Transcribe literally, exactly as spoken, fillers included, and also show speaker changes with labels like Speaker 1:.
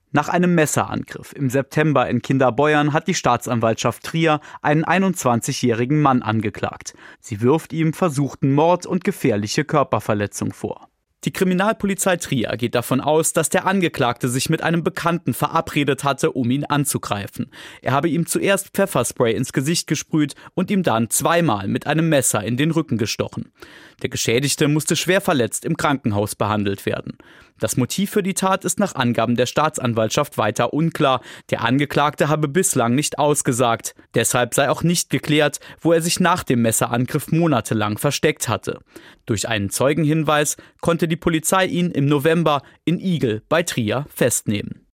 Speaker 1: Nach einem Messerangriff im September in Kinderbeuern hat die Staatsanwaltschaft Trier einen einundzwanzigjährigen Mann angeklagt. Sie wirft ihm versuchten Mord und gefährliche Körperverletzung vor. Die Kriminalpolizei Trier geht davon aus, dass der Angeklagte sich mit einem Bekannten verabredet hatte, um ihn anzugreifen. Er habe ihm zuerst Pfefferspray ins Gesicht gesprüht und ihm dann zweimal mit einem Messer in den Rücken gestochen. Der Geschädigte musste schwer verletzt im Krankenhaus behandelt werden. Das Motiv für die Tat ist nach Angaben der Staatsanwaltschaft weiter unklar. Der Angeklagte habe bislang nicht ausgesagt. Deshalb sei auch nicht geklärt, wo er sich nach dem Messerangriff monatelang versteckt hatte. Durch einen Zeugenhinweis konnte die Polizei ihn im November in Igel bei Trier festnehmen.